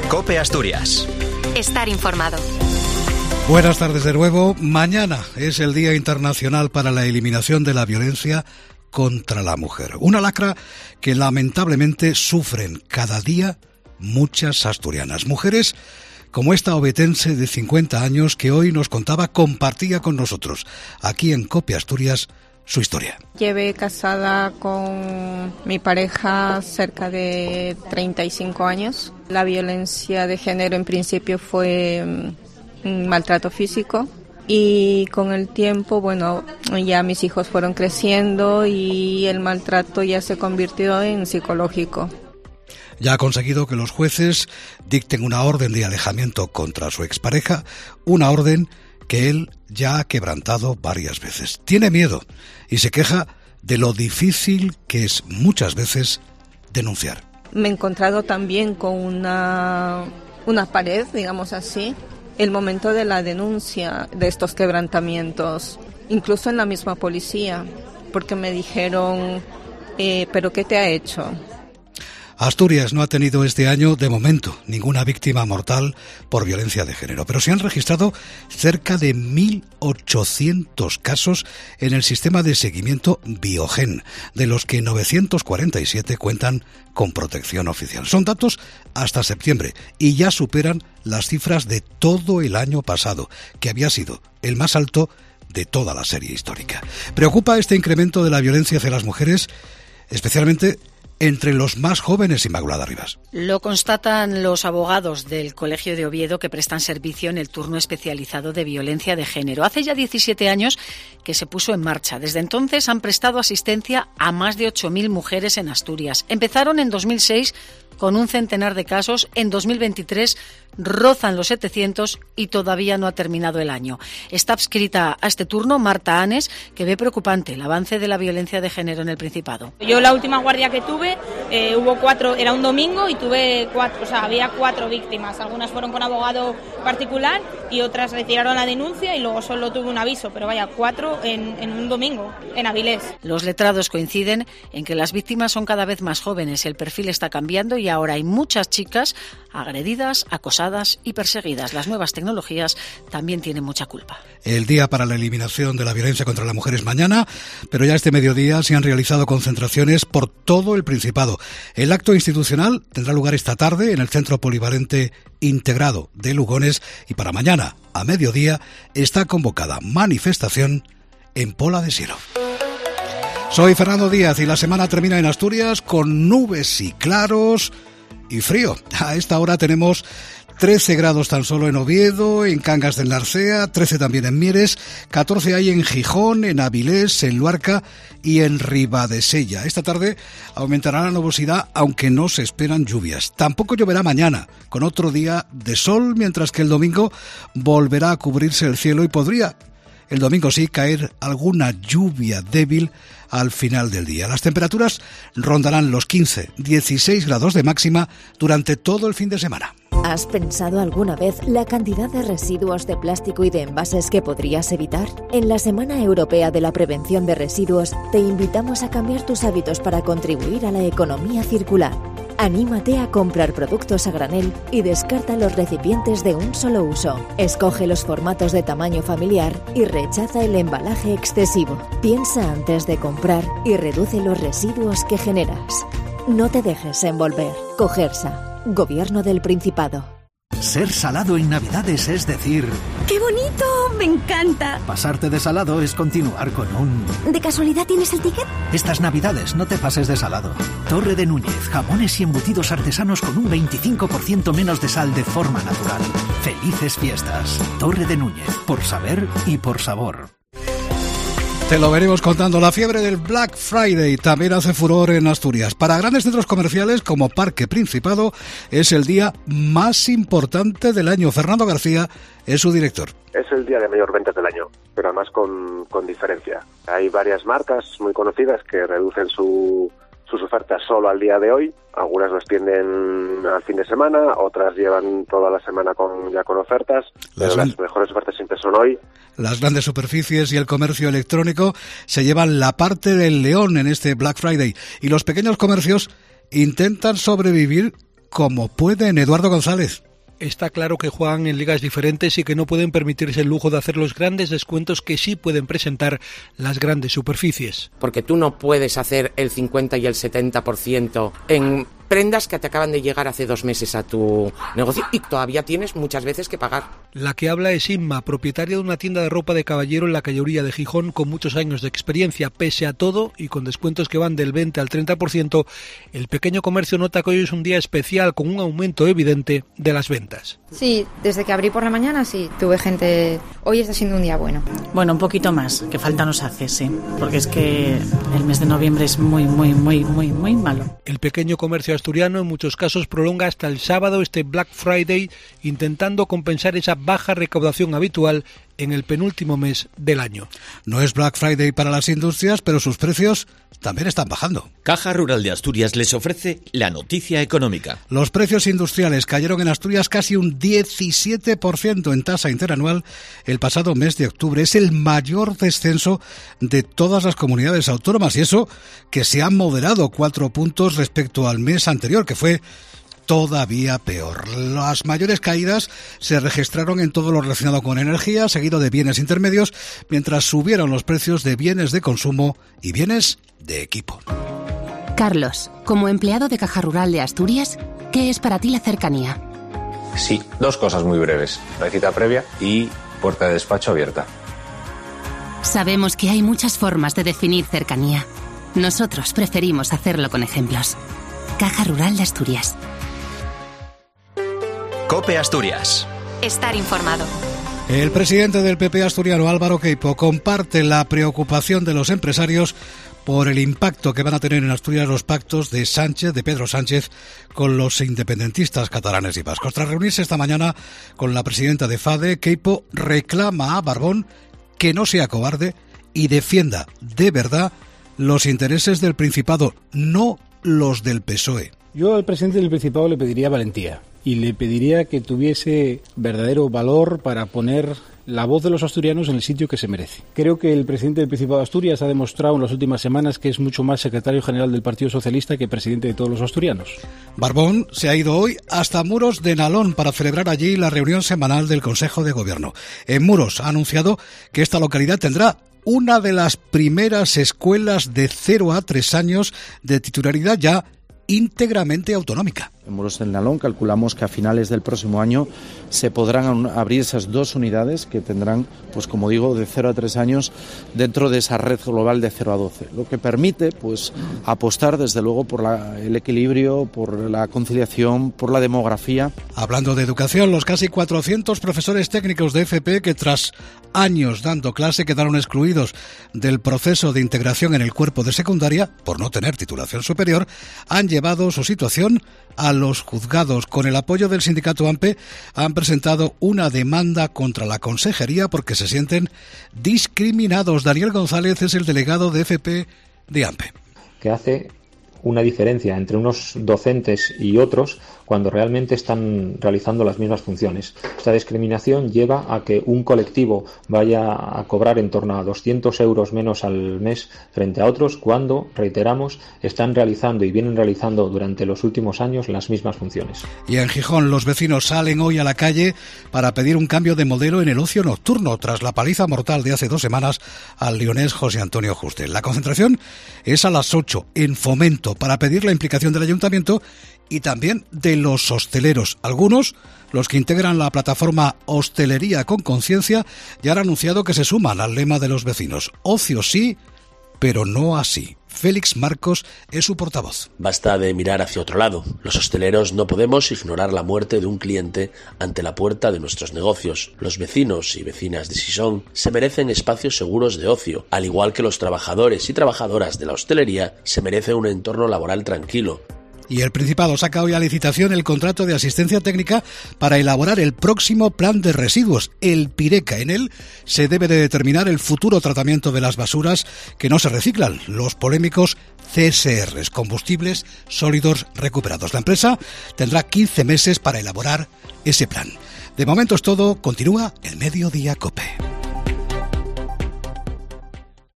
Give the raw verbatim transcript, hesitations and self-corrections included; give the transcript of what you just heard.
COPE Asturias. Estar informado. Buenas tardes de nuevo. Mañana es el Día Internacional para la Eliminación de la Violencia contra la Mujer. Una lacra que lamentablemente sufren cada día muchas asturianas. Mujeres como esta obetense de cincuenta años que hoy nos contaba, compartía con nosotros, aquí en COPE Asturias, su historia. Llevé casada con mi pareja cerca de treinta y cinco años. La violencia de género en principio fue un maltrato físico y con el tiempo, bueno, ya mis hijos fueron creciendo y el maltrato ya se convirtió en psicológico. Ya ha conseguido que los jueces dicten una orden de alejamiento contra su expareja, una orden que él ya ha quebrantado varias veces. Tiene miedo y se queja de lo difícil que es muchas veces denunciar. Me he encontrado también con una, una pared, digamos así, el momento de la denuncia de estos quebrantamientos, incluso en la misma policía, porque me dijeron, eh, ¿pero qué te ha hecho? Asturias no ha tenido este año, de momento, ninguna víctima mortal por violencia de género, pero se han registrado cerca de mil ochocientos casos en el sistema de seguimiento Biogen, de los que novecientos cuarenta y siete cuentan con protección oficial. Son datos hasta septiembre y ya superan las cifras de todo el año pasado, que había sido el más alto de toda la serie histórica. Preocupa este incremento de la violencia hacia las mujeres, especialmente entre los más jóvenes, Inmaculada Rivas. Lo constatan los abogados del Colegio de Oviedo que prestan servicio en el turno especializado de violencia de género. Hace ya diecisiete años que se puso en marcha. Desde entonces han prestado asistencia a más de ocho mil mujeres en Asturias. Empezaron en dos mil seis con un centenar de casos. En dos mil veintitrés rozan los setecientos y todavía no ha terminado el año. Está adscrita a este turno Marta Anes, que ve preocupante el avance de la violencia de género en el Principado. Yo la última guardia que tuve, eh, hubo cuatro, era un domingo y tuve cuatro, o sea, había cuatro víctimas. Algunas fueron con abogado particular y otras retiraron la denuncia y luego solo tuve un aviso, pero vaya, cuatro en, en un domingo, en Avilés. Los letrados coinciden en que las víctimas son cada vez más jóvenes, el perfil está cambiando y ahora hay muchas chicas agredidas, acosadas y perseguidas. Las nuevas tecnologías también tienen mucha culpa. El Día para la Eliminación de la Violencia contra la Mujer es mañana, pero ya este mediodía se han realizado concentraciones por todo el Principado. El acto institucional tendrá lugar esta tarde en el Centro Polivalente Integrado de Lugones y para mañana, a mediodía, está convocada manifestación en Pola de Siero. Soy Fernando Díaz y la semana termina en Asturias con nubes y claros y frío. A esta hora tenemos trece grados tan solo en Oviedo, en Cangas del Narcea, trece también en Mieres, catorce hay en Gijón, en Avilés, en Luarca y en Ribadesella. Esta tarde aumentará la nubosidad, aunque no se esperan lluvias. Tampoco lloverá mañana, con otro día de sol, mientras que el domingo volverá a cubrirse el cielo y podría, el domingo sí, caer alguna lluvia débil al final del día. Las temperaturas rondarán los quince, dieciséis grados de máxima durante todo el fin de semana. ¿Has pensado alguna vez la cantidad de residuos de plástico y de envases que podrías evitar? En la Semana Europea de la Prevención de Residuos te invitamos a cambiar tus hábitos para contribuir a la economía circular. Anímate a comprar productos a granel y descarta los recipientes de un solo uso. Escoge los formatos de tamaño familiar y rechaza el embalaje excesivo. Piensa antes de comprar y reduce los residuos que generas. No te dejes envolver. Cogersa, Gobierno del Principado. Ser salado en Navidades es decir... ¡Qué bonito! ¡Me encanta! Pasarte de salado es continuar con un... ¿De casualidad tienes el ticket? Estas Navidades no te pases de salado. Torre de Núñez, jamones y embutidos artesanos con un veinticinco por ciento menos de sal de forma natural. ¡Felices fiestas! Torre de Núñez, por saber y por sabor. Te lo veremos contando. La fiebre del Black Friday también hace furor en Asturias. Para grandes centros comerciales como Parque Principado es el día más importante del año. Fernando García es su director. Es el día de mayor ventas del año, pero además con, con diferencia. Hay varias marcas muy conocidas que reducen su, sus ofertas solo al día de hoy. Algunas lo extienden al fin de semana, otras llevan toda la semana con ya con ofertas. Las, pero las mejores ofertas siempre son hoy. Las grandes superficies y el comercio electrónico se llevan la parte del león en este Black Friday y los pequeños comercios intentan sobrevivir como pueden. Eduardo González. Está claro que juegan en ligas diferentes y que no pueden permitirse el lujo de hacer los grandes descuentos que sí pueden presentar las grandes superficies. Porque tú no puedes hacer el cincuenta y el setenta por ciento en prendas que te acaban de llegar hace dos meses a tu negocio y todavía tienes muchas veces que pagar. La que habla es Inma, propietaria de una tienda de ropa de caballero en la Calle Uría de Gijón con muchos años de experiencia. Pese a todo y con descuentos que van del veinte al treinta por ciento, el pequeño comercio nota que hoy es un día especial con un aumento evidente de las ventas. Sí, desde que abrí por la mañana sí, tuve gente. Hoy está siendo un día bueno. Bueno, un poquito más, que falta nos hace, sí, porque es que el mes de noviembre es muy, muy, muy, muy, muy malo. El pequeño comercio asturiano en muchos casos prolonga hasta el sábado este Black Friday, intentando compensar esa baja recaudación habitual en el penúltimo mes del año. No es Black Friday para las industrias, pero sus precios también están bajando. Caja Rural de Asturias les ofrece la noticia económica. Los precios industriales cayeron en Asturias casi un diecisiete por ciento en tasa interanual el pasado mes de octubre. Es el mayor descenso de todas las comunidades autónomas y eso que se ha moderado cuatro puntos respecto al mes anterior, que fue todavía peor. Las mayores caídas se registraron en todo lo relacionado con energía, seguido de bienes intermedios, mientras subieron los precios de bienes de consumo y bienes de equipo. Carlos, como empleado de Caja Rural de Asturias, ¿qué es para ti la cercanía? Sí, dos cosas muy breves. La cita previa y puerta de despacho abierta. Sabemos que hay muchas formas de definir cercanía. Nosotros preferimos hacerlo con ejemplos. Caja Rural de Asturias. COPE Asturias. Estar informado. El presidente del P P asturiano, Álvaro Queipo, comparte la preocupación de los empresarios por el impacto que van a tener en Asturias los pactos de Sánchez, de Pedro Sánchez, con los independentistas catalanes y vascos. Tras reunirse esta mañana con la presidenta de FADE, Queipo reclama a Barbón que no sea cobarde y defienda de verdad los intereses del Principado, no los del P S O E. Yo al presidente del Principado le pediría valentía y le pediría que tuviese verdadero valor para poner la voz de los asturianos en el sitio que se merece. Creo que el presidente del Principado de Asturias ha demostrado en las últimas semanas que es mucho más secretario general del Partido Socialista que presidente de todos los asturianos. Barbón se ha ido hoy hasta Muros de Nalón para celebrar allí la reunión semanal del Consejo de Gobierno. En Muros ha anunciado que esta localidad tendrá una de las primeras escuelas de cero a tres años de titularidad ya íntegramente autonómica. En Muros del Nalón calculamos que a finales del próximo año se podrán abrir esas dos unidades que tendrán, pues como digo, de cero a tres años dentro de esa red global de cero a doce, lo que permite pues apostar desde luego por la, el equilibrio, por la conciliación, por la demografía. Hablando de educación, los casi cuatrocientos profesores técnicos de F P que tras años dando clase quedaron excluidos del proceso de integración en el cuerpo de secundaria por no tener titulación superior, han llevado su situación a los juzgados. Con el apoyo del sindicato AMPE han presentado una demanda contra la consejería porque se sienten discriminados. Daniel González es el delegado de F P de AMPE. Que hace una diferencia entre unos docentes y otros cuando realmente están realizando las mismas funciones. Esta discriminación lleva a que un colectivo vaya a cobrar en torno a doscientos euros menos al mes frente a otros cuando, reiteramos, están realizando y vienen realizando durante los últimos años las mismas funciones. Y en Gijón los vecinos salen hoy a la calle para pedir un cambio de modelo en el ocio nocturno tras la paliza mortal de hace dos semanas al leonés José Antonio Juste. La concentración es a las ocho en Fomento para pedir la implicación del ayuntamiento y también de los hosteleros. Algunos, los que integran la plataforma Hostelería con Conciencia, ya han anunciado que se suman al lema de los vecinos. Ocio sí, pero no así. Félix Marcos es su portavoz. Basta de mirar hacia otro lado. Los hosteleros no podemos ignorar la muerte de un cliente ante la puerta de nuestros negocios. Los vecinos y vecinas de Sison se merecen espacios seguros de ocio, al igual que los trabajadores y trabajadoras de la hostelería se merecen un entorno laboral tranquilo. Y el Principado saca hoy a licitación el contrato de asistencia técnica para elaborar el próximo plan de residuos, el PIRECA. En él se debe de determinar el futuro tratamiento de las basuras que no se reciclan, los polémicos C S Rs, combustibles sólidos recuperados. La empresa tendrá quince meses para elaborar ese plan. De momento es todo, continúa el Mediodía COPE.